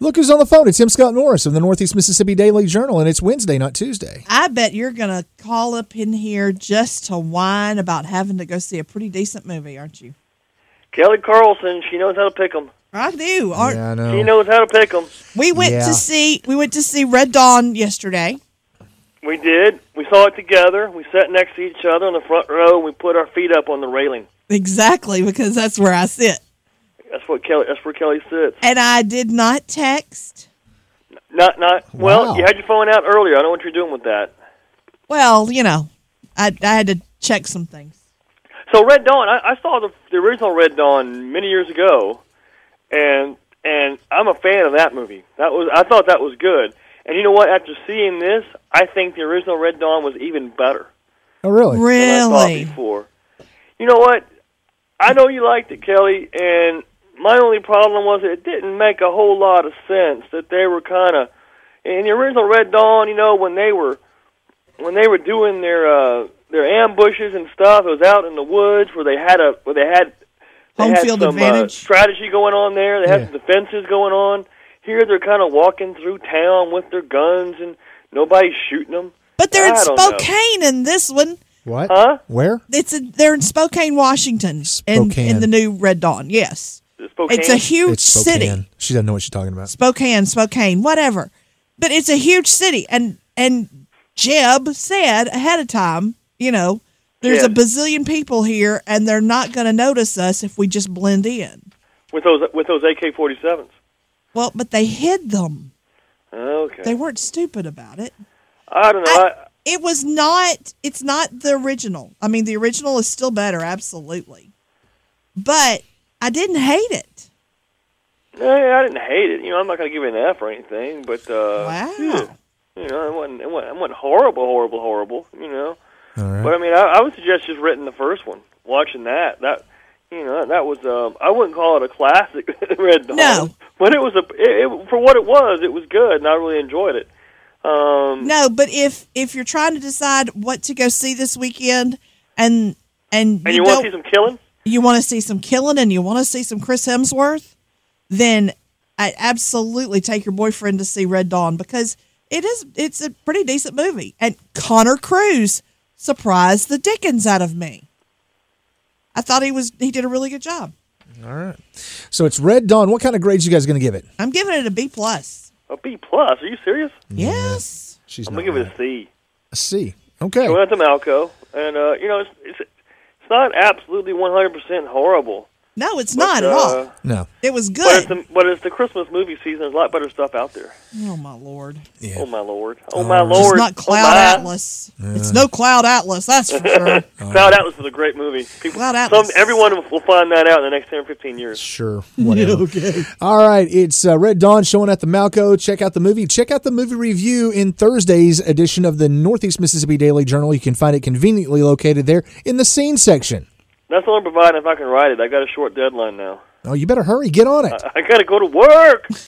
Look who's on the phone. It's M. Scott Norris of the Northeast Mississippi Daily Journal, and it's Wednesday, not Tuesday. I bet you're going to call up in here just to whine about having to go see a pretty decent movie, aren't you? Kelly Carlson, she knows how to pick them. I do. Yeah, I know. She knows how to pick them. We went to see Red Dawn yesterday. We did. We saw it together. We sat next to each other in the front row, and we put our feet up on the railing. Exactly, because that's where I sit. That's where Kelly sits. And I did not text. Well, Wow. you had your phone out earlier. I don't know what you're doing with that. Well, you know, I had to check some things. So Red Dawn, I saw the original Red Dawn many years ago, and I'm a fan of that movie. I thought that was good. And you know what? After seeing this, I think the original Red Dawn was even better. Oh, really? Than I thought Really? before. You know what? I know you liked it, Kelly, and my only problem was it didn't make a whole lot of sense that they were kind of in the original Red Dawn. You know, when they were doing their ambushes and stuff, it was out in the woods where they had Home field some advantage. strategy going on there. They had some defenses going on. Here they're kind of walking through town with their guns and nobody's shooting them. But they're in I don't know. Spokane in this one. What? Huh? Where? They're in Spokane, Washington. Spokane. In the new Red Dawn, yes. Spokane? It's a huge It's Spokane. city. She doesn't know what she's talking about. Spokane, whatever. But it's a huge city. And Jeb said ahead of time, you know, there's a bazillion people here, and they're not going to notice us if we just blend in. with those AK-47s. Well, but they hid them. Okay. They weren't stupid about it. I don't know. It's not the original. I mean, the original is still better, absolutely. But I didn't hate it. I didn't hate it. You know, I'm not going to give it an F or anything, but Wow. yeah. You know, it wasn't horrible. You know, All right. but I mean, I would suggest just renting the first one, watching that. You know, that was I wouldn't call it a classic Red Dawn. No. But it was for what it was good, and I really enjoyed it. No, but if you're trying to decide what to go see this weekend, and you want to see some killing, you want to see some killing, and you want to see some Chris Hemsworth, then I absolutely take your boyfriend to see Red Dawn, because it's a pretty decent movie, and Connor Cruz surprised the dickens out of me. I thought he did a really good job. All right. So it's Red Dawn. What kind of grades you guys going to give it? I'm giving it a B+. a B+. Are you serious? Yes. She's I'm not gonna give it right. a C. A C. Okay. I went out to Malco, and you know, it's not absolutely 100% horrible. No, it's not at all. No. It was good. But it's the Christmas movie season. There's a lot better stuff out there. Oh, my Lord. Yeah. Oh, my Lord. Oh, my Lord. It's not Cloud Atlas. It's no Cloud Atlas, that's for sure. Cloud Atlas is a great movie. Cloud Atlas. Everyone will find that out in the next 10 or 15 years. Sure. Whatever. Okay. All right. It's Red Dawn showing at the Malco. Check out the movie. Check out the movie review in Thursday's edition of the Northeast Mississippi Daily Journal. You can find it conveniently located there in the scene section. That's all I'm providing if I can write it. I got a short deadline now. Oh, you better hurry. Get on it. I got to go to work.